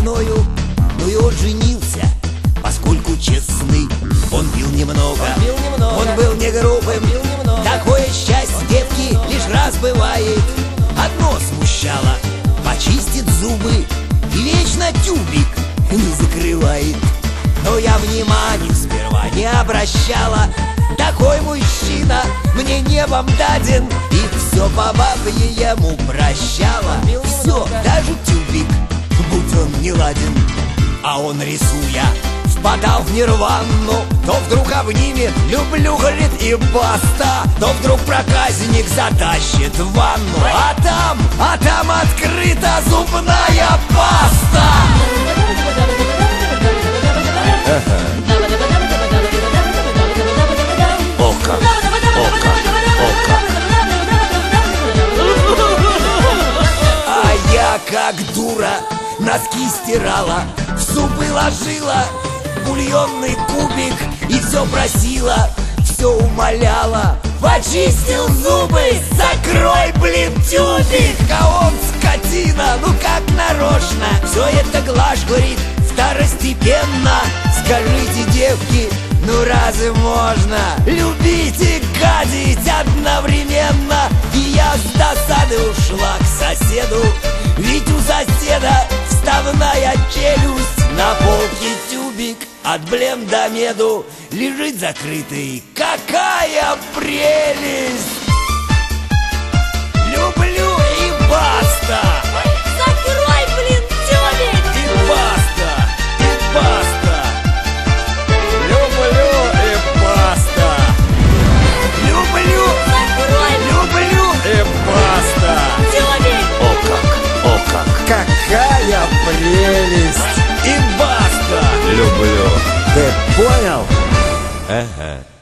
мною. Ну и он женился, поскольку честный. Он пил немного, он был не грубым. Такое счастье, детки, лишь раз бывает. Одно смущало: почистит зубы и вечно тюбик не закрывает. Но я внимания сперва не обращала. Такой мужчина мне небом даден, и все по бабье ему прощала. Все, даже тюбик, будь он не ладен. А он, рисуя, впадал в нирвану. То вдруг обнимет, люблю, говорит, и баста. То вдруг проказник затащит в ванну. А там открыта зубная паста. А я, как дура, носки стирала, в зубы ложила бульонный кубик и все просила, все умоляла: почистил зубы, закрой, блин, тюбик. А он, скотина, ну как нарочно, все это глажь, говорит, второстепенно. Скажите, девки, ну разве можно любить и гадить одновременно? И я с досады ушла к соседу, ведь у соседа вставная челюсть. На полке тюбик от блем до меду лежит закрытый. Какая прелесть! Люблю и баста! Закрой, блин, тюбик! И баста! И баста! Люблю и баста! Люблю! Закрой! Люблю и баста! Тюбик! О как! Какая прелесть! И баста! Люблю. Ты понял? Ага.